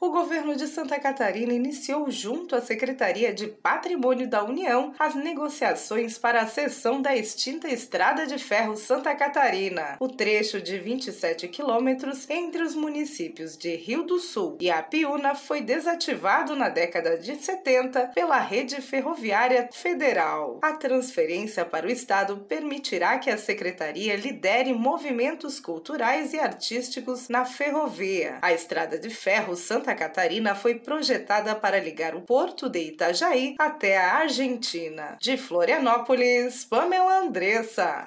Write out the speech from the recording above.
O governo de Santa Catarina iniciou, junto à Secretaria de Patrimônio da União, as negociações para a cessão da extinta Estrada de Ferro Santa Catarina. O trecho de 27 quilômetros entre os municípios de Rio do Sul e Apiúna foi desativado na década de 70 pela Rede Ferroviária Federal. A transferência para o Estado permitirá que a Secretaria lidere movimentos culturais e artísticos na ferrovia. A Estrada de Ferro Santa Catarina foi projetada para ligar o porto de Itajaí até a Argentina. De Florianópolis, Pamela Andressa.